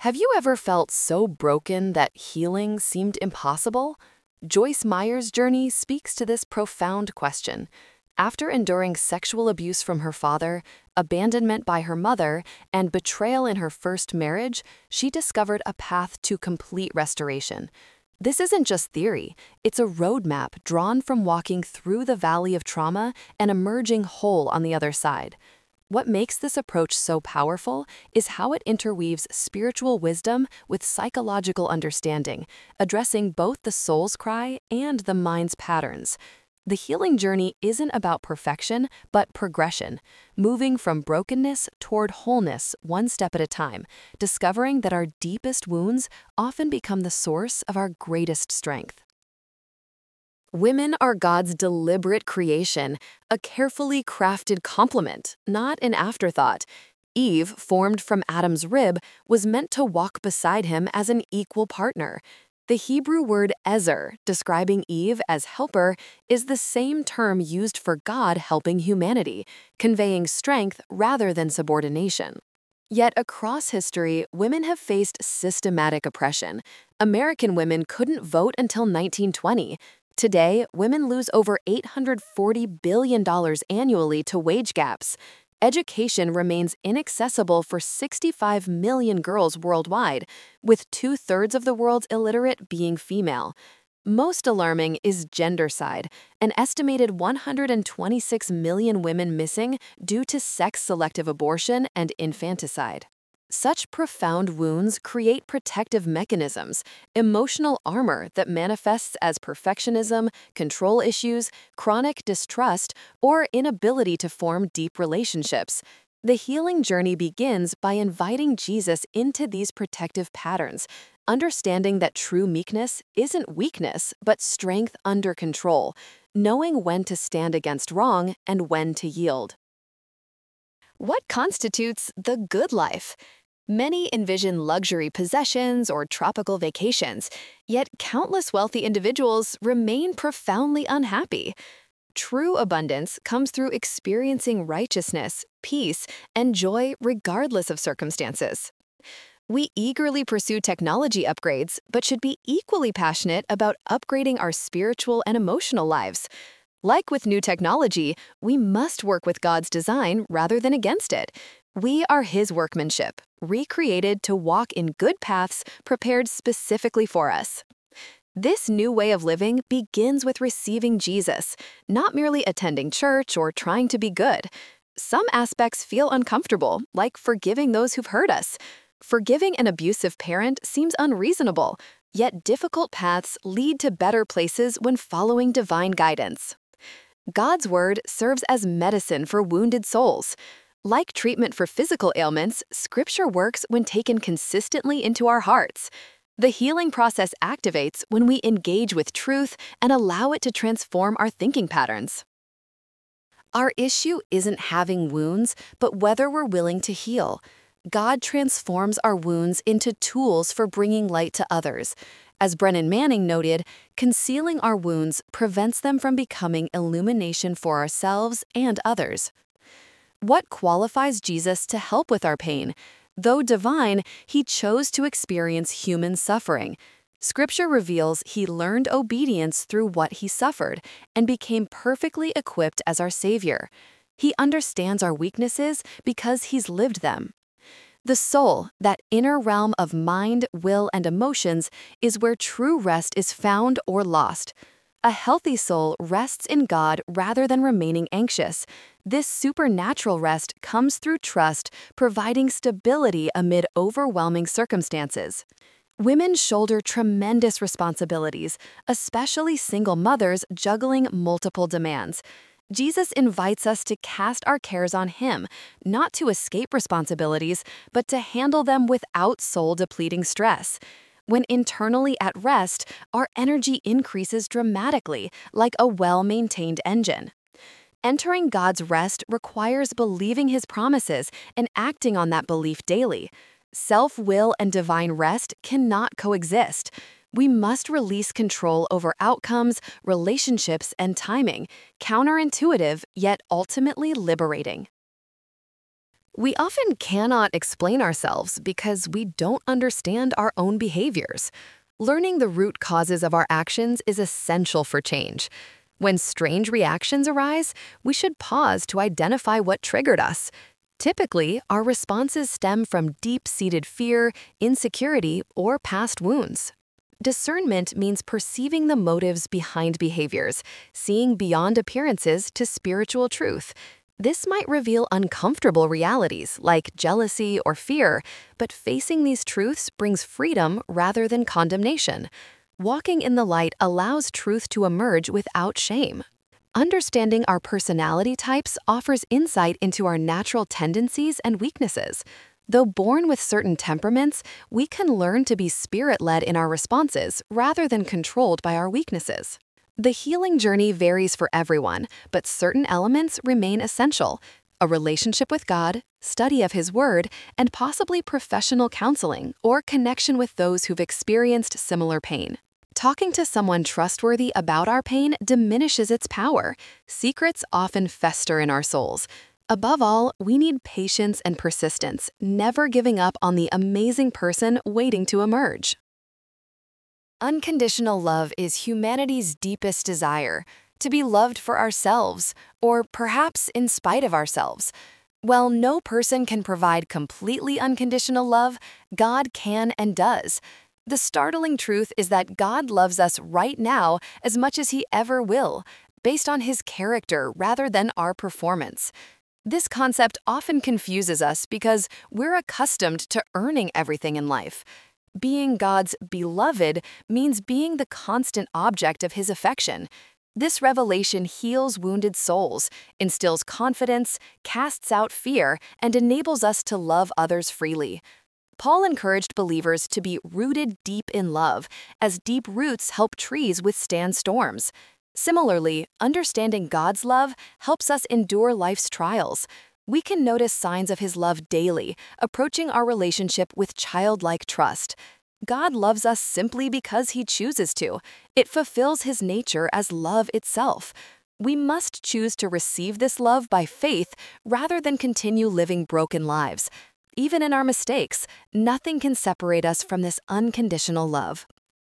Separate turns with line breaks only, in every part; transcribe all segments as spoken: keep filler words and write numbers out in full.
Have you ever felt so broken that healing seemed impossible? Joyce Meyer's journey speaks to this profound question. After enduring sexual abuse from her father, abandonment by her mother, and betrayal in her first marriage, she discovered a path to complete restoration. This isn't just theory, it's a roadmap drawn from walking through the valley of trauma and emerging whole on the other side. What makes this approach so powerful is how it interweaves spiritual wisdom with psychological understanding, addressing both the soul's cry and the mind's patterns. The healing journey isn't about perfection, but progression, moving from brokenness toward wholeness one step at a time, discovering that our deepest wounds often become the source of our greatest strength. Women are God's deliberate creation, a carefully crafted complement, not an afterthought. Eve, formed from Adam's rib, was meant to walk beside him as an equal partner. The Hebrew word ezer, describing Eve as helper, is the same term used for God helping humanity, conveying strength rather than subordination. Yet across history, women have faced systematic oppression. American women couldn't vote until nineteen twenty. Today, women lose over eight hundred forty billion dollars annually to wage gaps. Education remains inaccessible for sixty-five million girls worldwide, with two-thirds of the world's illiterate being female. Most alarming is gendercide, an estimated one hundred twenty-six million women missing due to sex-selective abortion and infanticide. Such profound wounds create protective mechanisms, emotional armor that manifests as perfectionism, control issues, chronic distrust, or inability to form deep relationships. The healing journey begins by inviting Jesus into these protective patterns, understanding that true meekness isn't weakness, but strength under control, knowing when to stand against wrong and when to yield. What constitutes the good life? Many envision luxury possessions or tropical vacations, yet countless wealthy individuals remain profoundly unhappy. True abundance comes through experiencing righteousness, peace, and joy regardless of circumstances. We eagerly pursue technology upgrades, but should be equally passionate about upgrading our spiritual and emotional lives. Like with new technology, we must work with God's design rather than against it. We are His workmanship, recreated to walk in good paths prepared specifically for us. This new way of living begins with receiving Jesus, not merely attending church or trying to be good. Some aspects feel uncomfortable, like forgiving those who've hurt us. Forgiving an abusive parent seems unreasonable, yet difficult paths lead to better places when following divine guidance. God's word serves as medicine for wounded souls. Like treatment for physical ailments, Scripture works when taken consistently into our hearts. The healing process activates when we engage with truth and allow it to transform our thinking patterns. Our issue isn't having wounds, but whether we're willing to heal. God transforms our wounds into tools for bringing light to others. As Brennan Manning noted, concealing our wounds prevents them from becoming illumination for ourselves and others. What qualifies Jesus to help with our pain? Though divine, He chose to experience human suffering. Scripture reveals He learned obedience through what He suffered and became perfectly equipped as our Savior. He understands our weaknesses because He's lived them. The soul, that inner realm of mind, will, and emotions, is where true rest is found or lost. A healthy soul rests in God rather than remaining anxious. This supernatural rest comes through trust, providing stability amid overwhelming circumstances. Women shoulder tremendous responsibilities, especially single mothers juggling multiple demands. Jesus invites us to cast our cares on Him, not to escape responsibilities, but to handle them without soul-depleting stress. When internally at rest, our energy increases dramatically, like a well-maintained engine. Entering God's rest requires believing His promises and acting on that belief daily. Self-will and divine rest cannot coexist. We must release control over outcomes, relationships, and timing, counterintuitive yet ultimately liberating. We often cannot explain ourselves because we don't understand our own behaviors. Learning the root causes of our actions is essential for change. When strange reactions arise, we should pause to identify what triggered us. Typically, our responses stem from deep-seated fear, insecurity, or past wounds. Discernment means perceiving the motives behind behaviors, seeing beyond appearances to spiritual truth. This might reveal uncomfortable realities like jealousy or fear, but facing these truths brings freedom rather than condemnation. Walking in the light allows truth to emerge without shame. Understanding our personality types offers insight into our natural tendencies and weaknesses. Though born with certain temperaments, we can learn to be spirit-led in our responses rather than controlled by our weaknesses. The healing journey varies for everyone, but certain elements remain essential: a relationship with God, study of His Word, and possibly professional counseling or connection with those who've experienced similar pain. Talking to someone trustworthy about our pain diminishes its power. Secrets often fester in our souls. Above all, we need patience and persistence, never giving up on the amazing person waiting to emerge. Unconditional love is humanity's deepest desire, to be loved for ourselves, or perhaps in spite of ourselves. While no person can provide completely unconditional love, God can and does. The startling truth is that God loves us right now as much as He ever will, based on His character rather than our performance. This concept often confuses us because we're accustomed to earning everything in life. Being God's beloved means being the constant object of His affection. This revelation heals wounded souls, instills confidence, casts out fear, and enables us to love others freely. Paul encouraged believers to be rooted deep in love, as deep roots help trees withstand storms. Similarly, understanding God's love helps us endure life's trials. We can notice signs of His love daily, approaching our relationship with childlike trust. God loves us simply because He chooses to. It fulfills His nature as love itself. We must choose to receive this love by faith rather than continue living broken lives. Even in our mistakes, nothing can separate us from this unconditional love.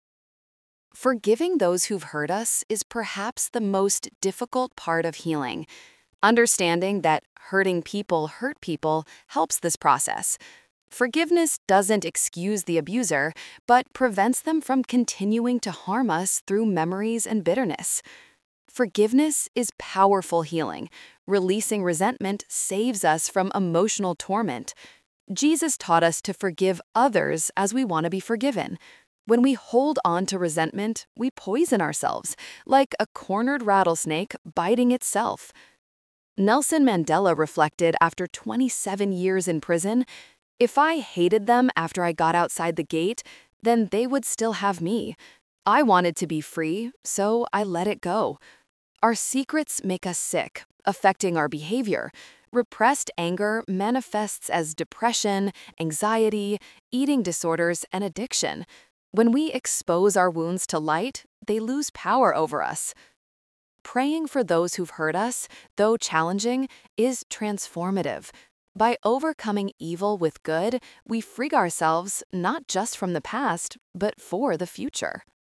Forgiving those who've hurt us is perhaps the most difficult part of healing. Understanding that hurting people hurt people helps this process. Forgiveness doesn't excuse the abuser, but prevents them from continuing to harm us through memories and bitterness. Forgiveness is powerful healing. Releasing resentment saves us from emotional torment. Jesus taught us to forgive others as we want to be forgiven. When we hold on to resentment, we poison ourselves, like a cornered rattlesnake biting itself. Nelson Mandela reflected after twenty-seven years in prison, "If I hated them after I got outside the gate, then they would still have me. I wanted to be free, so I let it go." Our secrets make us sick, affecting our behavior. Repressed anger manifests as depression, anxiety, eating disorders, and addiction. When we expose our wounds to light, they lose power over us. Praying for those who've hurt us, though challenging, is transformative. By overcoming evil with good, we free ourselves not just from the past, but for the future.